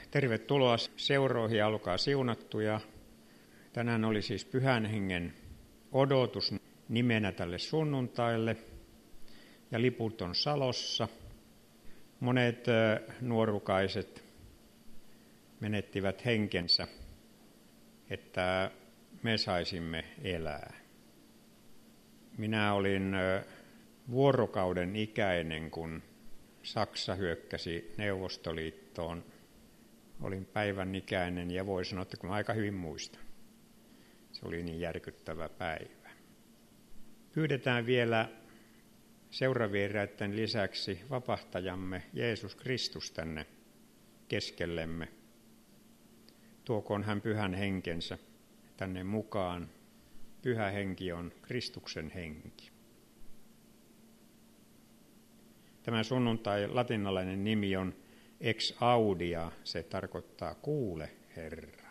Tervetuloa seuroihin ja olkaa siunattuja. Tänään oli siis Pyhän Hengen odotus nimenä tälle sunnuntaille ja liput on Salossa. Monet nuorukaiset menettivät henkensä, että me saisimme elää. Minä olin vuorokauden ikäinen, kun Saksa hyökkäsi Neuvostoliittoon. Olin päivän ikäinen ja voi sanoa, että kun aika hyvin muistan. Se oli niin järkyttävä päivä. Pyydetään vielä seuravieraiden lisäksi vapahtajamme Jeesus Kristus tänne keskellemme. Tuokoon hän pyhän henkensä tänne mukaan. Pyhä henki on Kristuksen henki. Tämä sunnuntai latinalainen nimi on ex audia, se tarkoittaa kuule Herra.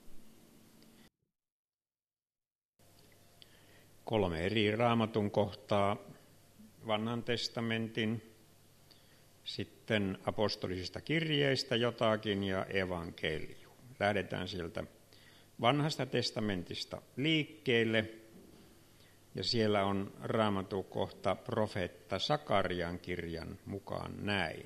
3 eri raamatun kohtaa, Vanhan testamentin, sitten apostolisista kirjeistä jotakin ja evankeliu. Lähdetään sieltä Vanhasta testamentista liikkeelle ja siellä on raamatun kohta profeetta Sakarian kirjan mukaan näin.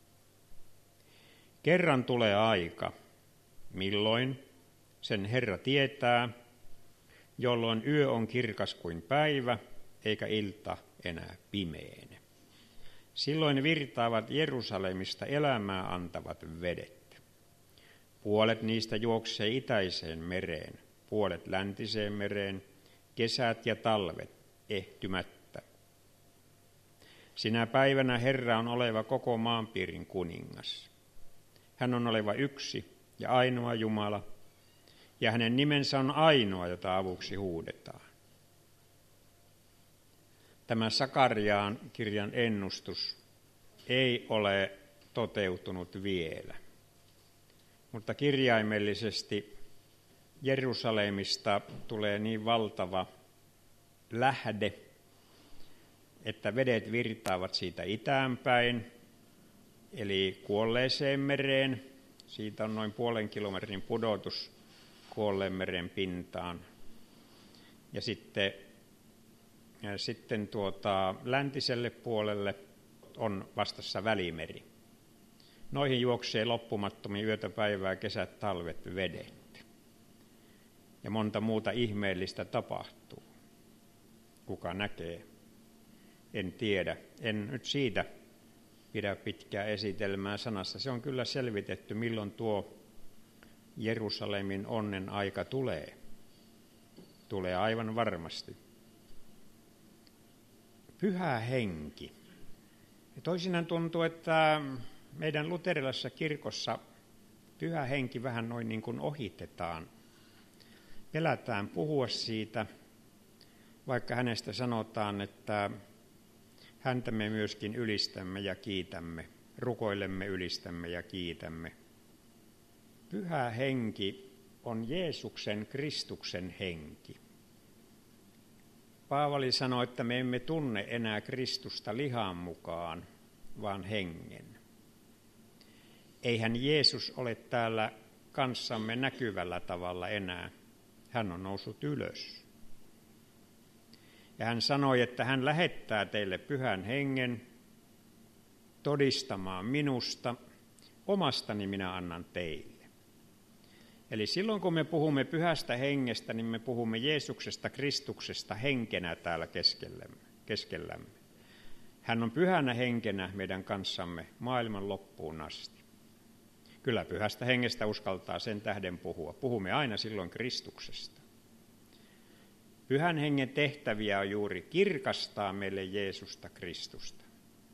Kerran tulee aika, milloin sen Herra tietää, jolloin yö on kirkas kuin päivä, eikä ilta enää pimeene. Silloin virtaavat Jerusalemista elämää antavat vedet. Puolet niistä juoksee itäiseen mereen, puolet läntiseen mereen, kesät ja talvet ehtymättä. Sinä päivänä Herra on oleva koko maanpiirin kuningas. Hän on oleva yksi ja ainoa Jumala, ja hänen nimensä on ainoa, jota avuksi huudetaan. Tämä Sakariaan kirjan ennustus ei ole toteutunut vielä, mutta kirjaimellisesti Jerusalemista tulee niin valtava lähde, että vedet virtaavat siitä itäänpäin, eli Kuolleeseen mereen. Siitä on noin 0,5 kilometrin pudotus Kuolleen meren pintaan. Ja sitten läntiselle puolelle on vastassa Välimeri. Noihin juoksee loppumattomiin yötä päivää, kesät, talvet, vedet. Ja monta muuta ihmeellistä tapahtuu. Kuka näkee? En tiedä. En nyt siitä pidä pitkää esitelmää sanassa. Se on kyllä selvitetty, milloin tuo Jerusalemin onnen aika tulee. Tulee aivan varmasti. Pyhä henki. Ja toisinaan tuntuu, että meidän luterilaisessa kirkossa pyhä henki vähän noin niin kuin ohitetaan. Pelätään puhua siitä, vaikka hänestä sanotaan, että häntä me myöskin ylistämme ja kiitämme, rukoilemme, ylistämme ja kiitämme. Pyhä henki on Jeesuksen Kristuksen henki. Paavali sanoi, että me emme tunne enää Kristusta lihan mukaan, vaan hengen. Eihän Jeesus ole täällä kanssamme näkyvällä tavalla enää. Hän on noussut ylös. Ja hän sanoi, että hän lähettää teille pyhän hengen todistamaan minusta, omastani minä annan teille. Eli silloin kun me puhumme pyhästä hengestä, niin me puhumme Jeesuksesta Kristuksesta henkenä täällä keskellämme. Hän on pyhänä henkenä meidän kanssamme maailman loppuun asti. Kyllä pyhästä hengestä uskaltaa sen tähden puhua. Puhumme aina silloin Kristuksesta. Pyhän hengen tehtäviä on juuri kirkastaa meille Jeesusta Kristusta.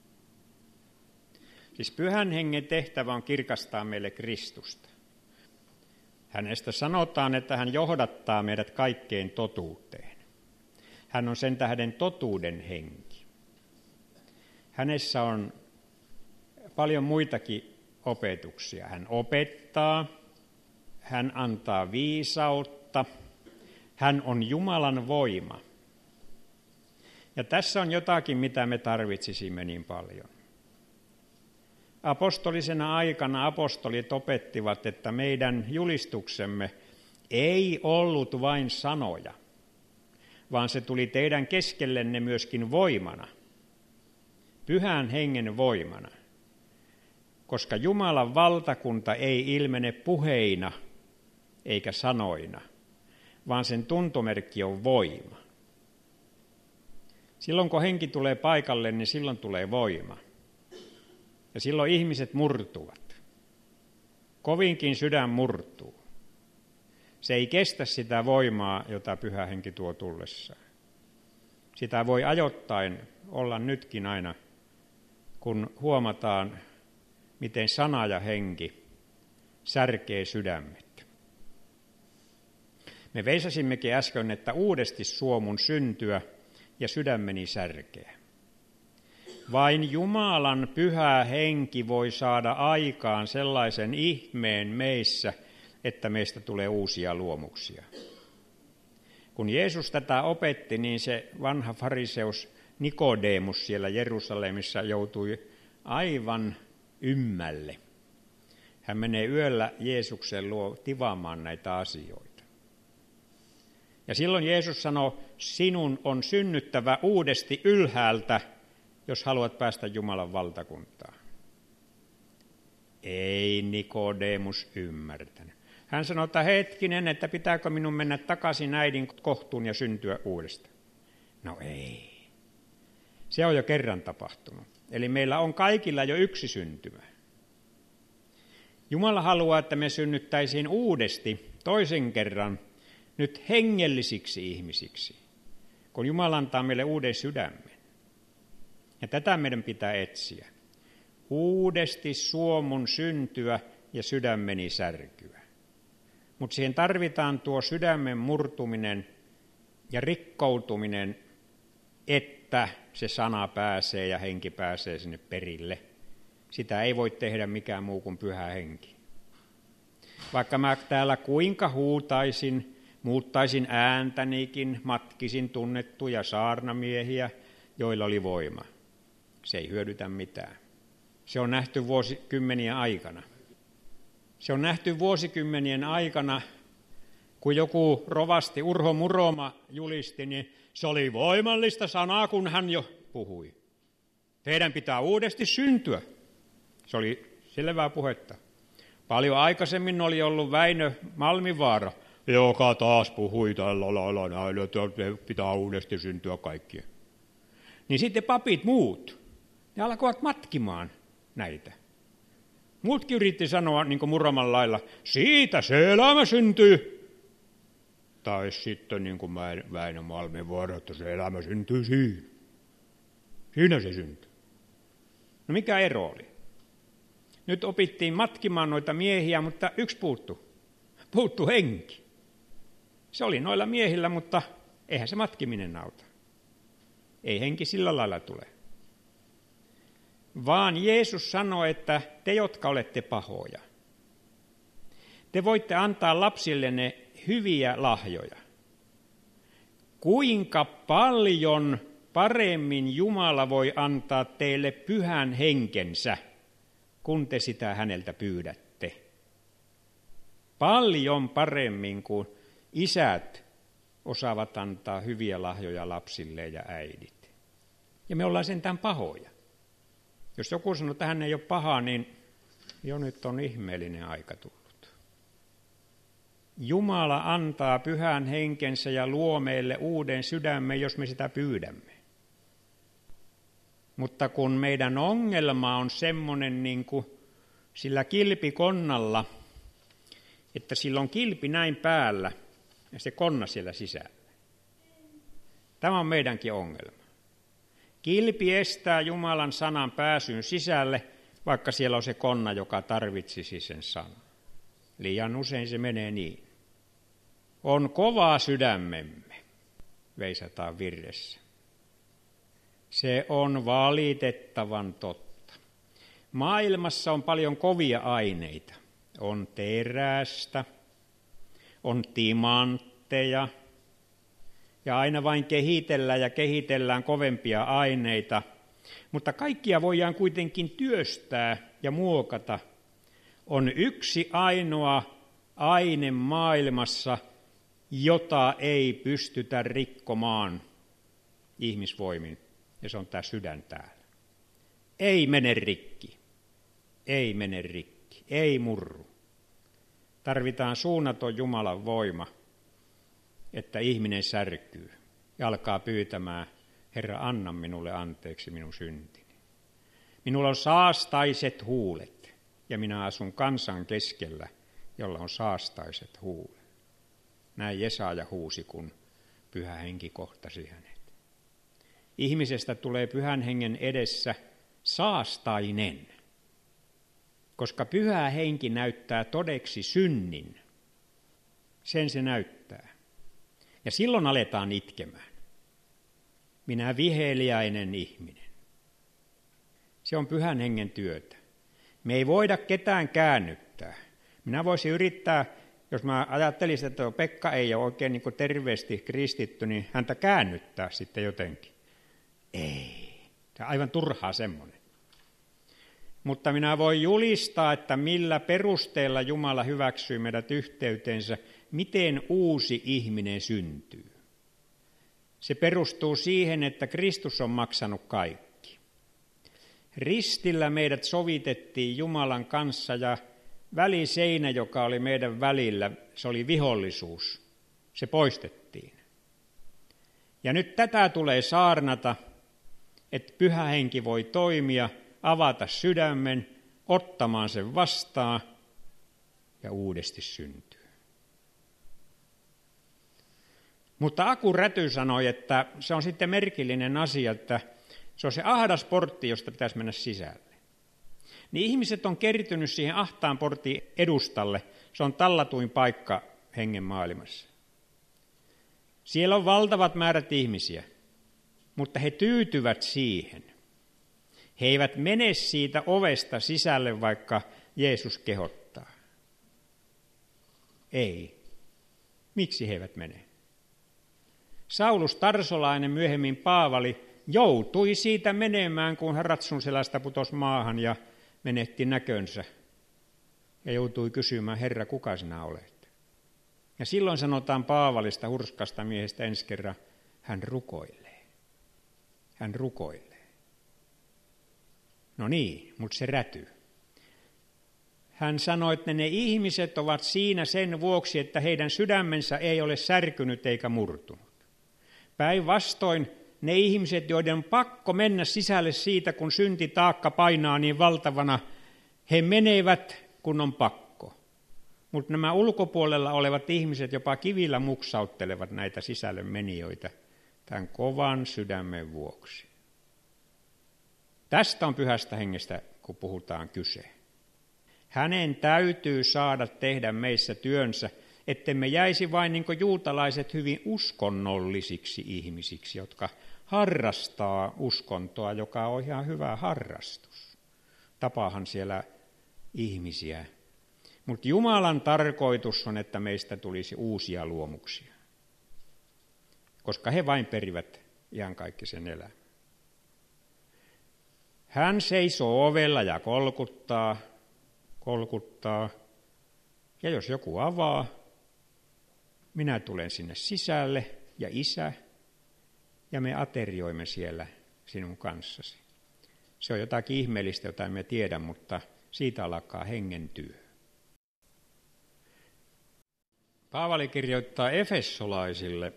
Siis pyhän hengen tehtävä on kirkastaa meille Kristusta. Hänestä sanotaan, että hän johdattaa meidät kaikkeen totuuteen. Hän on sen tähden totuuden henki. Hänessä on paljon muitakin opetuksia. Hän opettaa, hän antaa viisautta, hän on Jumalan voima. Ja tässä on jotakin, mitä me tarvitsisimme niin paljon. Apostolisena aikana apostolit opettivat, että meidän julistuksemme ei ollut vain sanoja, vaan se tuli teidän keskellenne myöskin voimana, Pyhän Hengen voimana, koska Jumalan valtakunta ei ilmene puheina eikä sanoina, vaan sen tuntomerkki on voima. Silloin kun henki tulee paikalle, niin silloin tulee voima. Ja silloin ihmiset murtuvat. Kovinkin sydän murtuu. Se ei kestä sitä voimaa, jota Pyhä Henki tuo tullessaan. Sitä voi ajoittain olla nytkin aina, kun huomataan, miten sana ja henki särkee sydämet. Me veisasimmekin äsken, että uudesti suo mun syntyä ja sydämeni särkeä. Vain Jumalan Pyhä Henki voi saada aikaan sellaisen ihmeen meissä, että meistä tulee uusia luomuksia. Kun Jeesus tätä opetti, niin se vanha fariseus Nikodemus siellä Jerusalemissa joutui aivan ymmälle. Hän menee yöllä Jeesuksen luo tivaamaan näitä asioita. Ja silloin Jeesus sanoi, sinun on synnyttävä uudesti ylhäältä, jos haluat päästä Jumalan valtakuntaan. Ei Nikodemus ymmärtänyt. Hän sanoi, että hetkinen, että pitääkö minun mennä takaisin äidin kohtuun ja syntyä uudestaan. No ei. Se on jo kerran tapahtunut. Eli meillä on kaikilla jo yksi syntymä. Jumala haluaa, että me synnyttäisiin uudesti toisen kerran nyt hengellisiksi ihmisiksi, kun Jumala antaa meille uuden sydämen. Ja tätä meidän pitää etsiä. Uudesti suo mun syntyä ja sydämeni särkyä. Mutta siihen tarvitaan tuo sydämen murtuminen ja rikkoutuminen, että se sana pääsee ja henki pääsee sinne perille. Sitä ei voi tehdä mikään muu kuin Pyhä Henki. Vaikka mä täällä kuinka huutaisin, muuttaisin ääntänikin, matkisin tunnettuja saarnamiehiä, joilla oli voima. Se ei hyödytä mitään. Se on nähty vuosikymmenien aikana. Se on nähty vuosikymmenien aikana, kun joku rovasti Urho Muroma julisti, niin se oli voimallista sanaa, kun hän jo puhui. Teidän pitää uudesti syntyä. Se oli selvää puhetta. Paljon aikaisemmin oli ollut Väinö Malmivaara, joka taas puhui tällä lailla näin, että pitää uudesti syntyä kaikkia. Niin sitten papit muut, ne alkoivat matkimaan näitä. Muutkin yritti sanoa niin kuin Muroman lailla, siitä se elämä syntyy. Tai sitten niin kuin Väinö Malmivaara, että se elämä syntyy siinä. Siinä se syntyy. No mikä ero oli? Nyt opittiin matkimaan noita miehiä, mutta yksi puuttu henki. Se oli noilla miehillä, mutta eihän se matkiminen auta. Ei henki sillä lailla tule. Vaan Jeesus sanoi, että te, jotka olette pahoja, te voitte antaa lapsillenne hyviä lahjoja. Kuinka paljon paremmin Jumala voi antaa teille Pyhän Henkensä, kun te sitä häneltä pyydätte. Paljon paremmin kuin isät osaavat antaa hyviä lahjoja lapsille ja äidit. Ja me ollaan sentään pahoja. Jos joku sanoo, että hän ei ole paha, niin jo nyt on ihmeellinen aika tullut. Jumala antaa Pyhän Henkensä ja luo meille uuden sydämen, jos me sitä pyydämme. Mutta kun meidän ongelma on semmoinen niin kuin sillä kilpikonnalla, että sillä on kilpi näin päällä ja se konna siellä sisällä. Tämä on meidänkin ongelma. Kilpi estää Jumalan sanan pääsyn sisälle, vaikka siellä on se konna, joka tarvitsisi sen sanan. Liian usein se menee niin. On kova sydämemme, veisataan virressä. Se on valitettavan totta. Maailmassa on paljon kovia aineita. On terästä, on timantteja, ja aina vain kehitellään kovempia aineita, mutta kaikkia voidaan kuitenkin työstää ja muokata, on yksi ainoa aine maailmassa, jota ei pystytä rikkomaan ihmisvoimin, ja se on tämä sydän täällä. Ei mene rikki, ei mene rikki, ei murru. Tarvitaan suunnaton Jumalan voima, että ihminen särkyy ja alkaa pyytämään, Herra, anna minulle anteeksi minun syntini. Minulla on saastaiset huulet, ja minä asun kansan keskellä, jolla on saastaiset huulet. Näin Jesaja huusi, kun Pyhä Henki kohtasi hänet. Ihmisestä tulee Pyhän Hengen edessä saastainen, koska Pyhä Henki näyttää todeksi synnin. Sen se näyttää. Ja silloin aletaan itkemään. Minä viheliäinen ihminen. Se on Pyhän Hengen työtä. Me ei voida ketään käännyttää. Minä voisin yrittää, jos mä ajattelisin, että Pekka ei ole oikein niin kuin terveesti kristitty, niin häntä käännyttää sitten jotenkin. Ei. Tämä on aivan turhaa semmoinen. Mutta minä voin julistaa, että millä perusteella Jumala hyväksyy meidät yhteyteensä, miten uusi ihminen syntyy. Se perustuu siihen, että Kristus on maksanut kaikki. Ristillä meidät sovitettiin Jumalan kanssa ja väliseinä, joka oli meidän välillä, se oli vihollisuus. Se poistettiin. Ja nyt tätä tulee saarnata, että Pyhä Henki voi toimia, avata sydämen, ottamaan sen vastaan ja uudesti syntyy. Mutta Aku Räty sanoi, että se on sitten merkillinen asia, että se on se ahdas portti, josta pitäisi mennä sisälle. Niin ihmiset on kertynyt siihen ahtaan portin edustalle. Se on tallatuin paikka hengen maailmassa. Siellä on valtavat määrät ihmisiä, mutta he tyytyvät siihen. He eivät mene siitä ovesta sisälle, vaikka Jeesus kehottaa. Ei. Miksi he eivät mene? Saulus Tarsolainen, myöhemmin Paavali, joutui siitä menemään, kun hän ratsun selästä putosi maahan ja menetti näkönsä. Ja joutui kysymään, Herra, kuka sinä olet? Ja silloin sanotaan Paavalista, hurskasta miehestä ensi kerran, hän rukoilee. Hän rukoilee. No niin, mutta se rätyy. Hän sanoi, että ne ihmiset ovat siinä sen vuoksi, että heidän sydämensä ei ole särkynyt eikä murtunut. Päinvastoin ne ihmiset, joiden on pakko mennä sisälle siitä, kun syntitaakka painaa niin valtavana, he menevät, kun on pakko. Mutta nämä ulkopuolella olevat ihmiset jopa kivillä muksauttelevat näitä sisälle menijöitä tämän kovan sydämen vuoksi. Tästä on Pyhästä Hengestä, kun puhutaan kyse. Hänen täytyy saada tehdä meissä työnsä, ettemme jäisi vain niin kuin juutalaiset hyvin uskonnollisiksi ihmisiksi, jotka harrastaa uskontoa, joka on ihan hyvä harrastus. Tapaahan siellä ihmisiä. Mutta Jumalan tarkoitus on, että meistä tulisi uusia luomuksia, koska he vain perivät ihan kaikki sen elämän. Hän seisoo ovella ja kolkuttaa, ja jos joku avaa, minä tulen sinne sisälle ja Isä, ja me aterioimme siellä sinun kanssasi. Se on jotakin ihmeellistä, jota emme tiedä, mutta siitä alkaa hengen työ. Paavali kirjoittaa efessolaisille,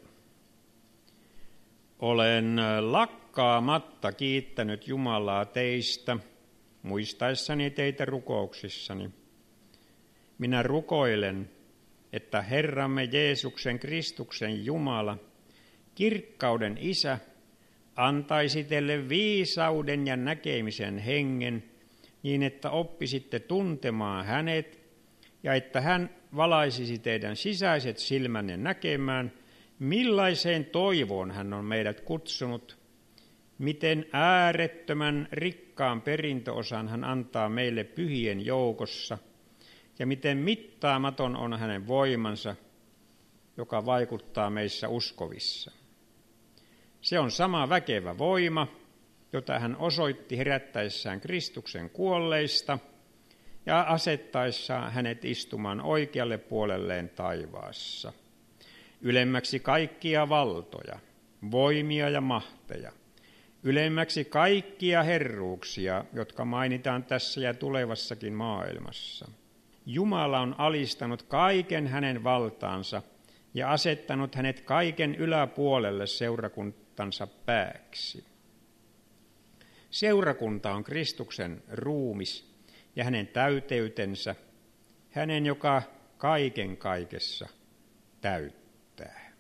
olen lakkaamatta kiittänyt Jumalaa teistä, muistaessani teitä rukouksissani. Minä rukoilen, että Herramme Jeesuksen Kristuksen Jumala, kirkkauden Isä, antaisi teille viisauden ja näkemisen hengen, niin että oppisitte tuntemaan hänet, ja että hän valaisisi teidän sisäiset silmänne näkemään, millaiseen toivoon hän on meidät kutsunut, miten äärettömän rikkaan perintöosan hän antaa meille pyhien joukossa, ja miten mittaamaton on hänen voimansa, joka vaikuttaa meissä uskovissa. Se on sama väkevä voima, jota hän osoitti herättäessään Kristuksen kuolleista ja asettaessaan hänet istumaan oikealle puolelleen taivaassa, ylemmäksi kaikkia valtoja, voimia ja mahteja, ylemmäksi kaikkia herruuksia, jotka mainitaan tässä ja tulevassakin maailmassa. Jumala on alistanut kaiken hänen valtaansa ja asettanut hänet kaiken yläpuolelle seurakuntansa pääksi. Seurakunta on Kristuksen ruumis ja hänen täyteytensä, hänen, joka kaiken kaikessa täyttää.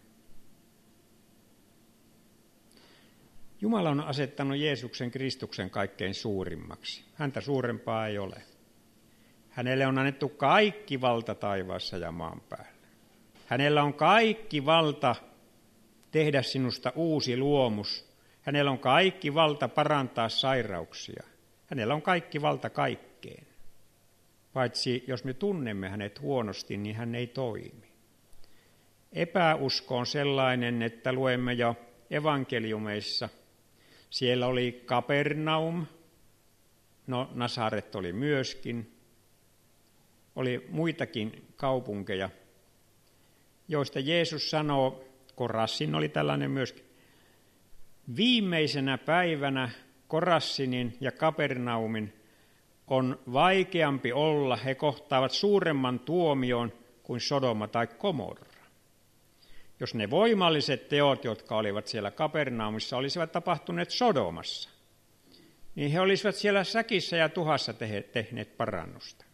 Jumala on asettanut Jeesuksen Kristuksen kaikkein suurimmaksi. Häntä suurempaa ei ole. Hänelle on annettu kaikki valta taivaassa ja maan päällä. Hänellä on kaikki valta tehdä sinusta uusi luomus. Hänellä on kaikki valta parantaa sairauksia. Hänellä on kaikki valta kaikkeen. Paitsi jos me tunnemme hänet huonosti, niin hän ei toimi. Epäusko on sellainen, että luemme jo evankeliumeissa. Siellä oli Kapernaum, no Nasaret oli myöskin. Oli muitakin kaupunkeja, joista Jeesus sanoo, Korassin oli tällainen myöskin, viimeisenä päivänä Korassinin ja Kapernaumin on vaikeampi olla, he kohtaavat suuremman tuomion kuin Sodoma tai Gomorra. Jos ne voimalliset teot, jotka olivat siellä Kapernaumissa, olisivat tapahtuneet Sodomassa, niin he olisivat siellä säkissä ja tuhassa tehneet parannusta.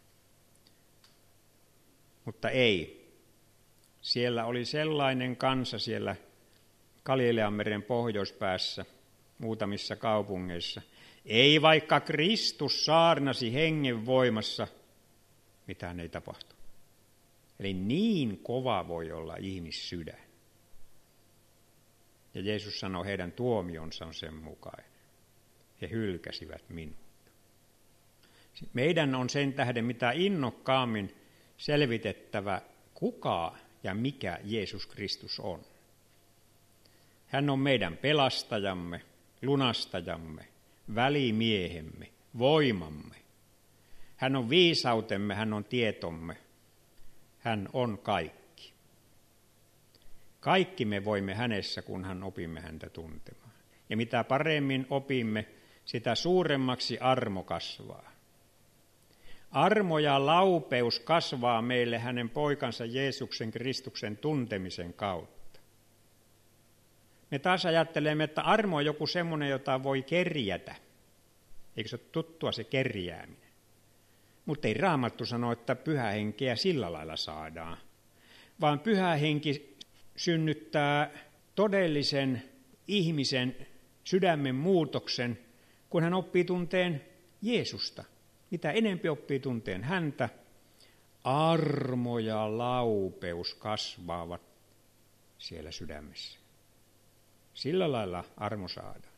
Mutta ei. Siellä oli sellainen kansa siellä Galileanmeren pohjoispäässä, muutamissa kaupungeissa. Ei vaikka Kristus saarnasi hengen voimassa, mitään ei tapahtu. Eli niin kova voi olla ihmissydän. Ja Jeesus sanoi, heidän tuomionsa on sen mukainen. He hylkäsivät minut. Meidän on sen tähden mitä innokkaammin selvitettävä, kuka ja mikä Jeesus Kristus on. Hän on meidän pelastajamme, lunastajamme, välimiehemme, voimamme. Hän on viisautemme, hän on tietomme. Hän on kaikki. Kaikki me voimme hänessä, kunhan opimme häntä tuntemaan. Ja mitä paremmin opimme, sitä suuremmaksi armo kasvaa. Armo ja laupeus kasvaa meille hänen poikansa Jeesuksen Kristuksen tuntemisen kautta. Me taas ajattelemme, että armo on joku semmoinen, jota voi kerjätä. Eikö se ole tuttua se kerjääminen? Mutta ei Raamattu sano, että pyhä henkeä sillä lailla saadaan, vaan pyhä henki synnyttää todellisen ihmisen sydämen muutoksen, kun hän oppii tunteen Jeesusta. Mitä enempi oppii tunteen häntä, armo ja laupeus kasvaavat siellä sydämessä. Sillä lailla armo saadaan.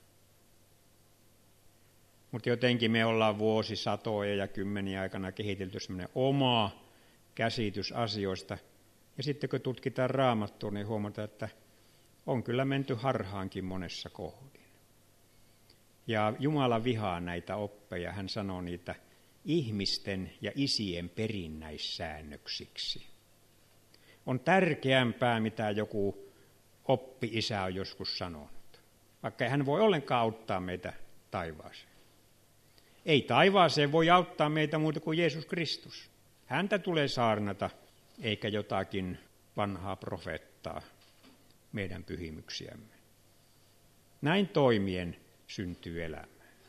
Mutta jotenkin me ollaan vuosisatoja ja kymmeniä aikana kehitelty semmoinen oma käsitys asioista. Ja sitten kun tutkitaan Raamattua, niin huomataan, että on kyllä menty harhaankin monessa kohdin. Ja Jumala vihaa näitä oppeja. Hän sanoo niitä ihmisten ja isien perinnäissäännöksiksi. On tärkeämpää, mitä joku oppi-isä on joskus sanonut. Vaikka hän voi ollenkaan auttaa meitä taivaaseen. Ei taivaaseen voi auttaa meitä muuta kuin Jeesus Kristus. Häntä tulee saarnata, eikä jotakin vanhaa profeettaa meidän pyhimyksiämme. Näin toimien syntyy elämä.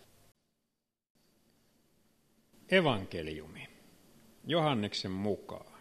Evankeliumi Johanneksen mukaan.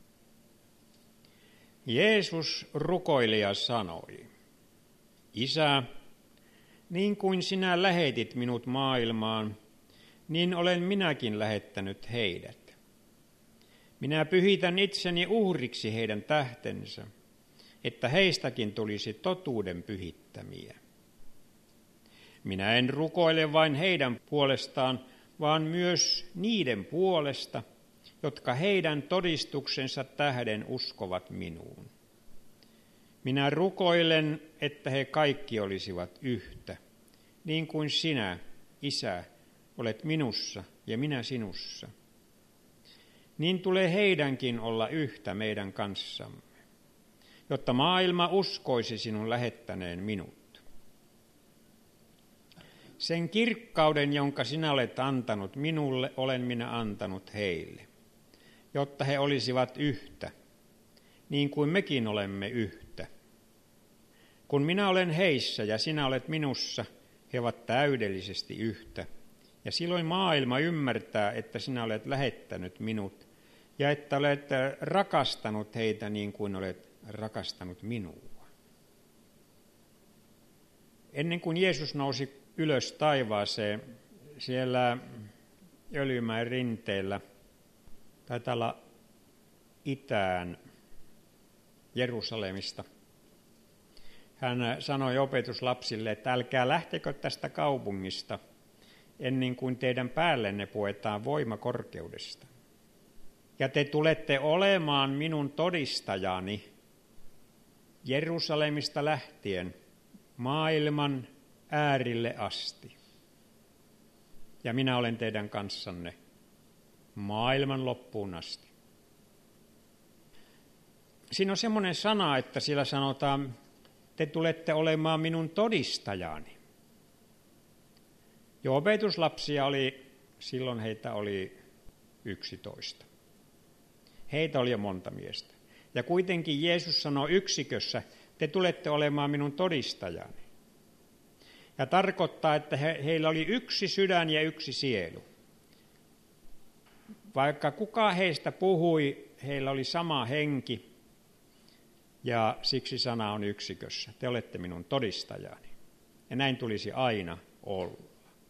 Jeesus rukoili ja sanoi, Isä, niin kuin sinä lähetit minut maailmaan, niin olen minäkin lähettänyt heidät. Minä pyhitän itseni uhriksi heidän tähtensä, että heistäkin tulisi totuuden pyhittämiä. Minä en rukoile vain heidän puolestaan, vaan myös niiden puolesta, jotka heidän todistuksensa tähden uskovat minuun. Minä rukoilen, että he kaikki olisivat yhtä, niin kuin sinä, Isä, olet minussa ja minä sinussa. niin tulee heidänkin olla yhtä meidän kanssamme, jotta maailma uskoisi sinun lähettäneen minut. Sen kirkkauden, jonka sinä olet antanut minulle, olen minä antanut heille, jotta he olisivat yhtä, niin kuin mekin olemme yhtä. Kun minä olen heissä ja sinä olet minussa, he ovat täydellisesti yhtä. Ja silloin maailma ymmärtää, että sinä olet lähettänyt minut ja että olet rakastanut heitä niin kuin olet rakastanut minua. Ennen kuin Jeesus nousi ylös taivaaseen, siellä Öljymäen rinteellä, taitaa olla itään Jerusalemista, hän sanoi opetuslapsille, että älkää lähtekö tästä kaupungista ennen kuin teidän päällenne puetaan voima korkeudesta. Ja te tulette olemaan minun todistajani Jerusalemista lähtien maailman äärille asti. Ja minä olen teidän kanssanne maailman loppuun asti. Siinä on semmoinen sana, että siellä sanotaan, te tulette olemaan minun todistajani. Jo opetuslapsia oli, silloin heitä oli 11. Heitä oli jo monta miestä. Ja kuitenkin Jeesus sanoi yksikössä, te tulette olemaan minun todistajani. Ja tarkoittaa, että heillä oli yksi sydän ja yksi sielu. Vaikka kuka heistä puhui, heillä oli sama henki. Ja siksi sana on yksikössä. Te olette minun todistajani. Ja näin tulisi aina olla.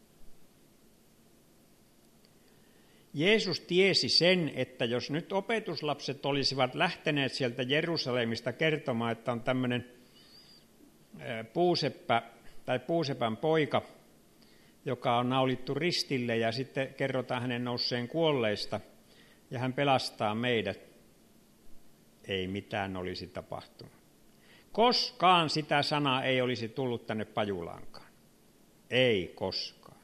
Jeesus tiesi sen, että jos nyt opetuslapset olisivat lähteneet sieltä Jerusalemista kertomaan, että on tämmöinen puuseppä tai puusepän poika, joka on naulittu ristille ja sitten kerrotaan hänen nousseen kuolleista ja hän pelastaa meidät, ei mitään olisi tapahtunut. Koskaan sitä sanaa ei olisi tullut tänne Pajulaankaan. Ei koskaan.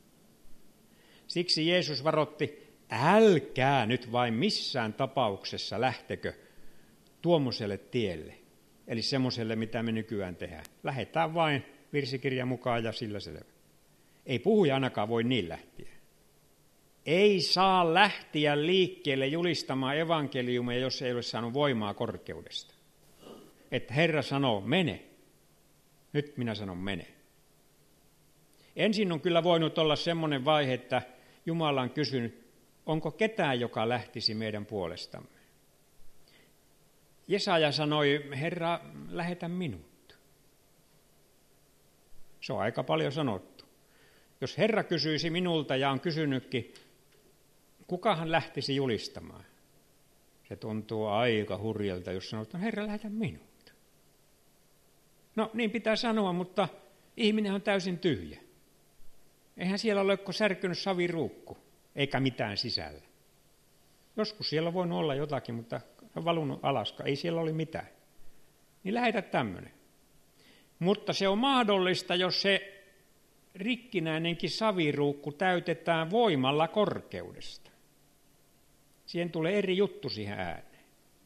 Siksi Jeesus varoitti, älkää nyt vain missään tapauksessa lähtekö tuommoiselle tielle, eli semmoiselle, mitä me nykyään tehdään. Lähdetään vain virsikirjan mukaan ja sillä selvä. Ei puhuja ainakaan voi niin lähteä. Ei saa lähteä liikkeelle julistamaan evankeliumia, jos ei ole saanut voimaa korkeudesta. Että Herra sanoo, mene. Nyt minä sanon, mene. Ensin on kyllä voinut olla semmoinen vaihe, että Jumala on kysynyt, onko ketään, joka lähtisi meidän puolestamme. Jesaja sanoi, Herra, lähetä minut. Se on aika paljon sanottu. Jos Herra kysyisi minulta ja on kysynytkin, kukahan lähtisi julistamaan? Se tuntuu aika hurjalta, jos sanoo, että Herra, lähetä minut. No niin pitää sanoa, mutta ihminen on täysin tyhjä. Eihän siellä ole särkynyt saviruukku, eikä mitään sisällä. Joskus siellä on voinut olla jotakin, mutta on valunut alaska, ei siellä ole mitään. Niin lähetä tämmöinen. Mutta se on mahdollista, jos se rikkinäinenkin saviruukku täytetään voimalla korkeudesta. Siihen tulee eri juttu siihen ääneen.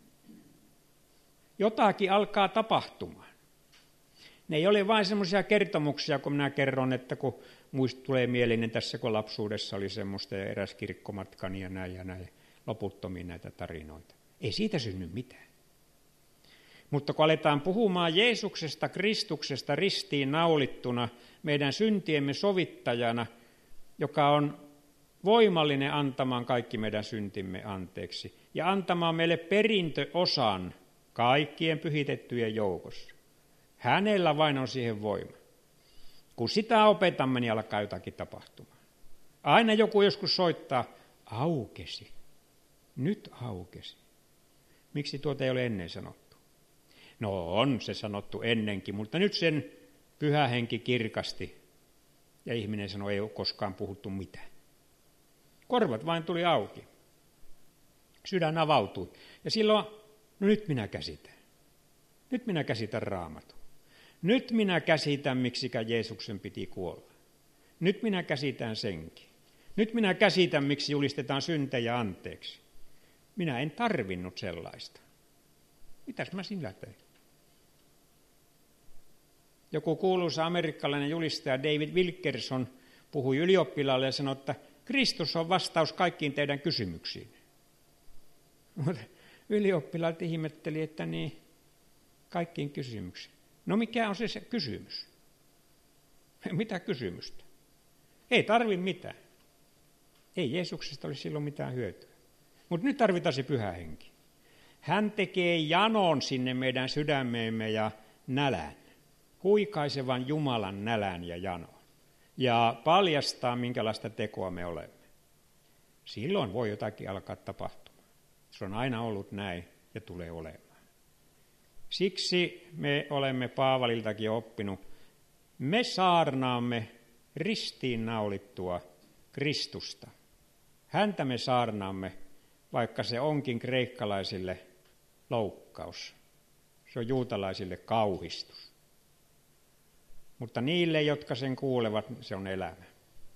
Jotakin alkaa tapahtumaan. Ne ei ole vain semmoisia kertomuksia, kun minä kerron, että kun tulee mielinen tässä, kun lapsuudessa oli semmoista ja eräs kirkkomatkani ja näin, loputtomiin näitä tarinoita. Ei siitä synny mitään. Mutta kun aletaan puhumaan Jeesuksesta, Kristuksesta ristiin naulittuna, meidän syntiemme sovittajana, joka on voimallinen antamaan kaikki meidän syntimme anteeksi ja antamaan meille perintöosan kaikkien pyhitettyjen joukossa. Hänellä vain on siihen voima. Kun sitä opetamme, niin alkaa jotakin tapahtumaan. Aina joku joskus soittaa, aukesi. Nyt aukesi. Miksi tuota ei ole ennen sanottu? No on se sanottu ennenkin, mutta nyt sen Pyhä Henki kirkasti. Ja ihminen sanoi, ei ole koskaan puhuttu mitään. Korvat vain tuli auki. Sydän avautui. Ja silloin, no nyt minä käsitän. Nyt minä käsitän Raamatun. Nyt minä käsitän, miksikä Jeesuksen piti kuolla. Nyt minä käsitän senkin. Nyt minä käsitän, miksi julistetaan syntejä anteeksi. Minä en tarvinnut sellaista. Mitäs mä sillä tein? Joku kuuluisa amerikkalainen julistaja David Wilkerson puhui ylioppilaalle ja sanoi, että Kristus on vastaus kaikkiin teidän kysymyksiin. Mutta ylioppilaat ihmetteli, että niin, kaikkiin kysymyksiin. No mikä on se kysymys? Mitä kysymystä? Ei tarvi mitään. Ei Jeesuksesta olisi silloin mitään hyötyä. Mutta nyt tarvitaan se Pyhä Henki. Hän tekee janon sinne meidän sydämeemme ja nälän. Huikaisevan Jumalan nälän ja janon. Ja paljastaa, minkälaista tekoa me olemme. Silloin voi jotakin alkaa tapahtumaan. Se on aina ollut näin ja tulee olemaan. Siksi me olemme Paavaliltakin oppinut. Me saarnaamme ristiinnaulittua Kristusta. Häntä me saarnaamme, vaikka se onkin kreikkalaisille loukkaus. Se on juutalaisille kauhistus. Mutta niille, jotka sen kuulevat, se on elämä.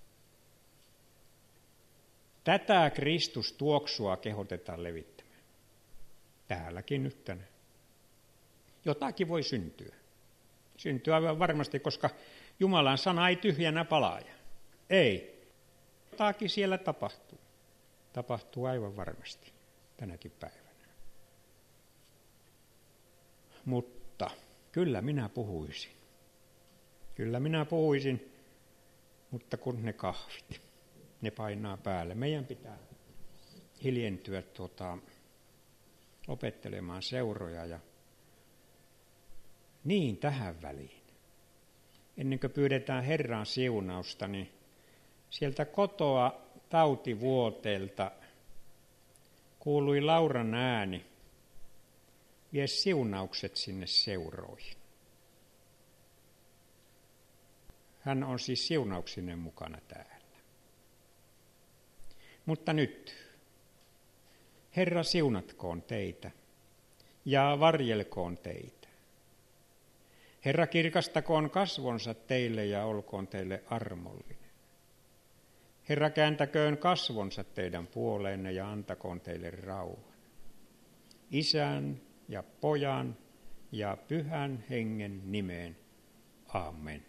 Tätä Kristustuoksua kehotetaan levittämään. Täälläkin nyt tänään. Jotakin voi syntyä. Syntyy aivan varmasti, koska Jumalan sana ei tyhjänä palaaja. Ei. Jotakin siellä tapahtuu. Tapahtuu aivan varmasti tänäkin päivänä. Mutta kyllä minä puhuisin. Kyllä minä puhuisin, mutta kun ne kahvit, ne painaa päälle. Meidän pitää hiljentyä opettelemaan seuroja ja niin tähän väliin. Ennen kuin pyydetään Herran siunausta, niin sieltä kotoa tautivuoteelta kuului Lauran ääni, vie siunaukset sinne seuroihin. Hän on siis siunauksinen mukana täällä. Mutta nyt, Herra siunatkoon teitä ja varjelkoon teitä. Herra kirkastakoon kasvonsa teille ja olkoon teille armollinen. Herra kääntäköön kasvonsa teidän puoleenne ja antakoon teille rauhan. Isän ja Pojan ja Pyhän Hengen nimeen. Amen.